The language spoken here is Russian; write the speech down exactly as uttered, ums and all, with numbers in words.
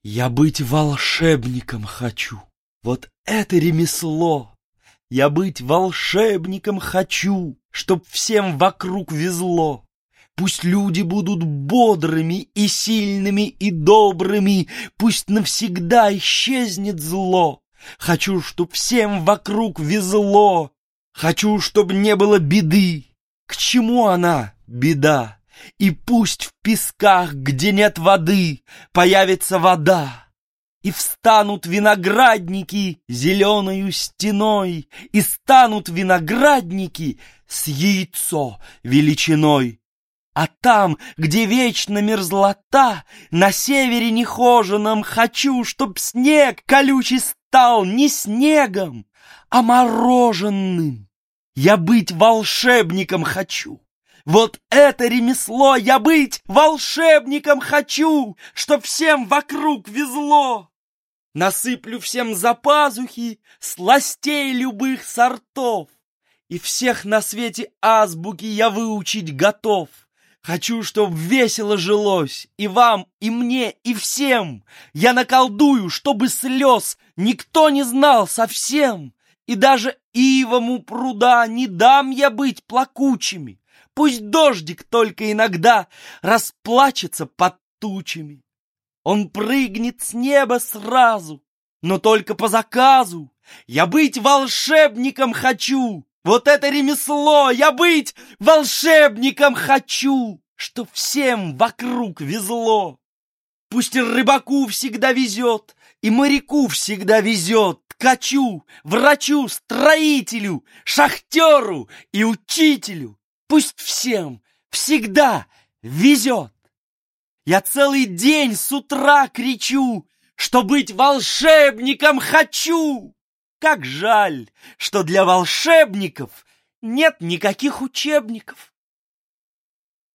Я быть волшебником хочу, вот это ремесло. Я быть волшебником хочу, чтоб всем вокруг везло. Пусть люди будут бодрыми и сильными и добрыми, пусть навсегда исчезнет зло. Хочу, чтоб всем вокруг везло, хочу, чтоб не было беды. К чему она, беда? И пусть в песках, где нет воды, появится вода. И встанут виноградники зеленою стеной, и станут виноградники с яйцо величиной. А там, где вечно мерзлота, на севере нехоженом, хочу, чтоб снег колючий стал не снегом, а мороженым. Я быть волшебником хочу. Вот это ремесло, я быть волшебником хочу, чтоб всем вокруг везло. Насыплю всем за пазухи сластей любых сортов, и всех на свете азбуки я выучить готов. Хочу, чтоб весело жилось и вам, и мне, и всем. Я наколдую, чтобы слез никто не знал совсем, и даже ивому пруда не дам я быть плакучими. Пусть дождик только иногда расплачется под тучами. Он прыгнет с неба сразу, но только по заказу. Я быть волшебником хочу, вот это ремесло, я быть волшебником хочу, чтоб всем вокруг везло. Пусть рыбаку всегда везет, и моряку всегда везет, ткачу, врачу, строителю, шахтеру и учителю. Пусть всем всегда везет. Я целый день с утра кричу, что быть волшебником хочу. Как жаль, что для волшебников нет никаких учебников.